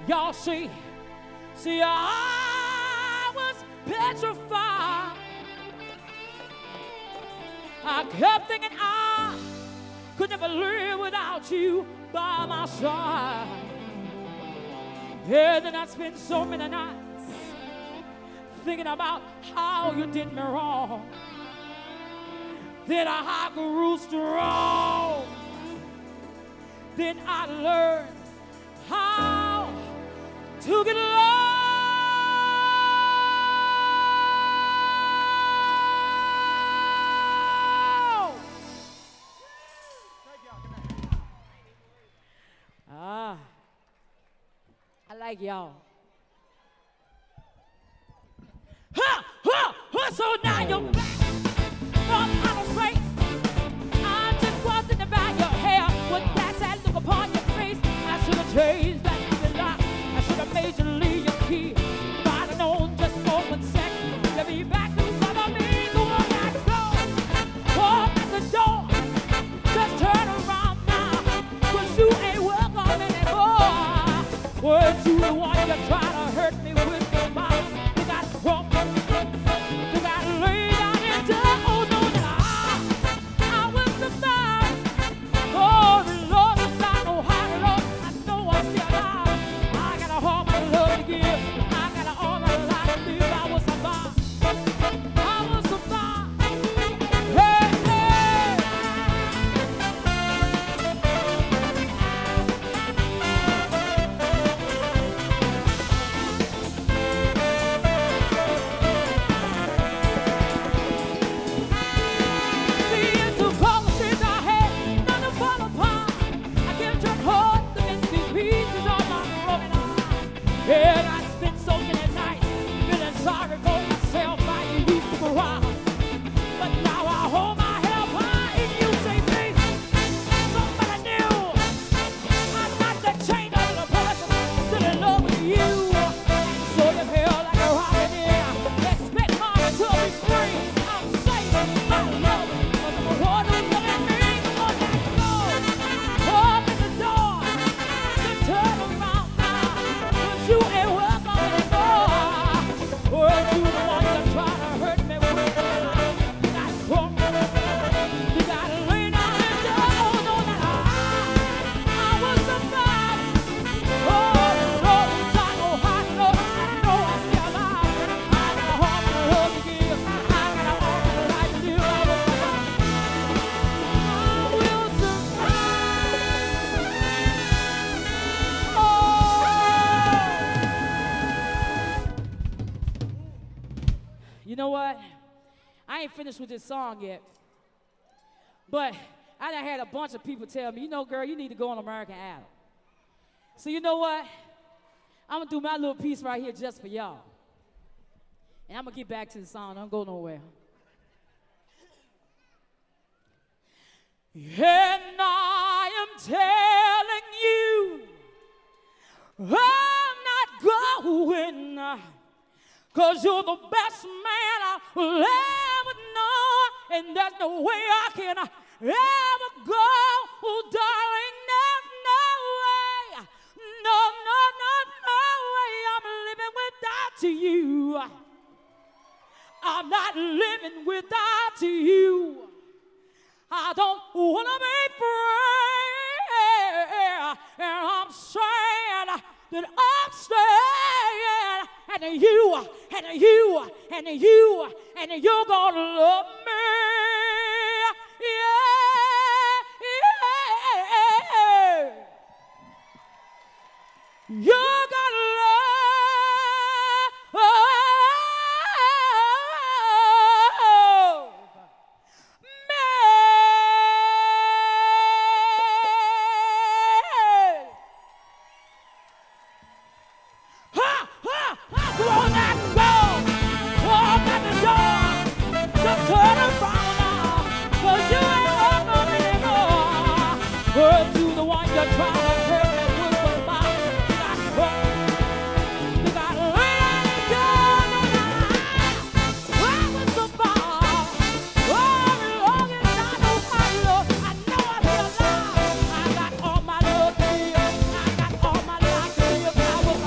Y'all see, I was petrified. I kept thinking I could never live without you by my side. Yeah, then I spent so many nights thinking about how you did me wrong. Then I grew strong. Then I learned how to get along. I like y'all. So now you're back from outer space. I just walked in the back of your hair with that sad look upon your face. I should have changed that stupid lock. I should have made you leave your key. If I'd have known just for 1 second, you'd be back to some of me. Go on back the door. Walk at the door. Just turn around now, 'cause you ain't welcome anymore. Weren't you the one you try to hurt me with your mouth? You got broke. You got laid out into, oh no, that I will survive. Oh, Lord, if I know how to love, I know I'm still alive. I got a heart my love to give. I got all my life to live. I will survive. I will survive. Hey, hey. See, it's the promises I had, none to fall apart. I can't just hold the missing pieces of my broken heart. Yeah, I spent so many nights feeling sorry for myself. I used to go out, but now I hold my head up high and you say, please, somebody new. I'm not the chain of the person still in love with you. So you feel like a rocket in. Expect mom to be free. I'm safe, I love it, 'cause I'm a one who look at me. On that door, open the door, just turn around now, 'cause you ain't welcome anymore. Weren't you the one that tried to hurt me with your life? You got drunk, you got laid down and oh no, that I will survive. Oh Lord, I know how to love, I know I'm still alive. I got a heart and a love to give, I got all my life to live. I will survive. You know what? I ain't finished with this song yet. But I done had a bunch of people tell me, you know, girl, you need to go on American Idol. So you know what? I'm gonna do my little piece right here just for y'all. And I'm gonna get back to the song. Don't go nowhere. And I am telling you, I'm not going, 'cause you're the best man I will ever know. And there's no way I can ever go, oh, darling, no, no way. No, no, no, no way. I'm living without you. I'm not living without you. I don't wanna be free, and I'm saying that I'm staying, and you're gonna love me, yeah, yeah. You're gonna love me. Ha, ha, ha, go on and go. Walk out the door. Just turn around now, 'cause you ain't welcome anymore. Weren't you the one you tried to hurt me with your mouth? You got hurt. You got laid out and done. I was so far. Oh, Lord, I know my love. I know I'm still alive. I got all my love to give. I got all my life to give. I will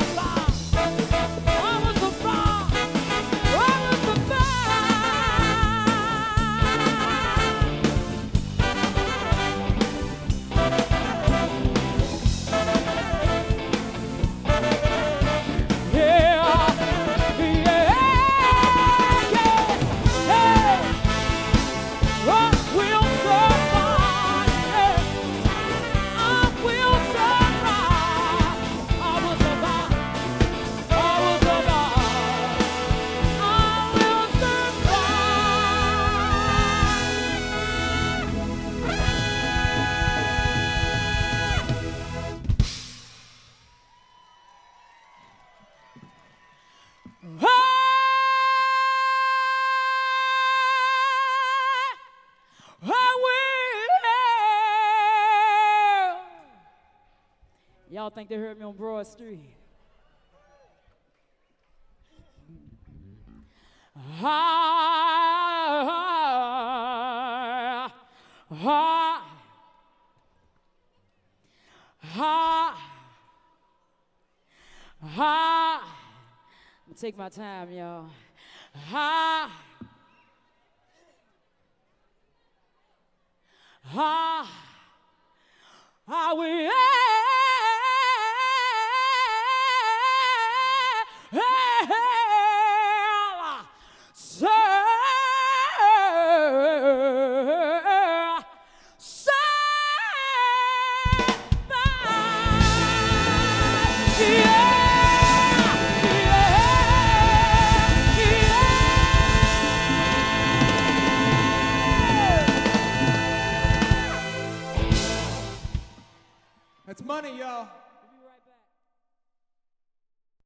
Y'all think they heard me on Broad Street? Ha, ha, ha, ha. I'm gonna take my time, y'all. Ha, ha, I will That's money, y'all.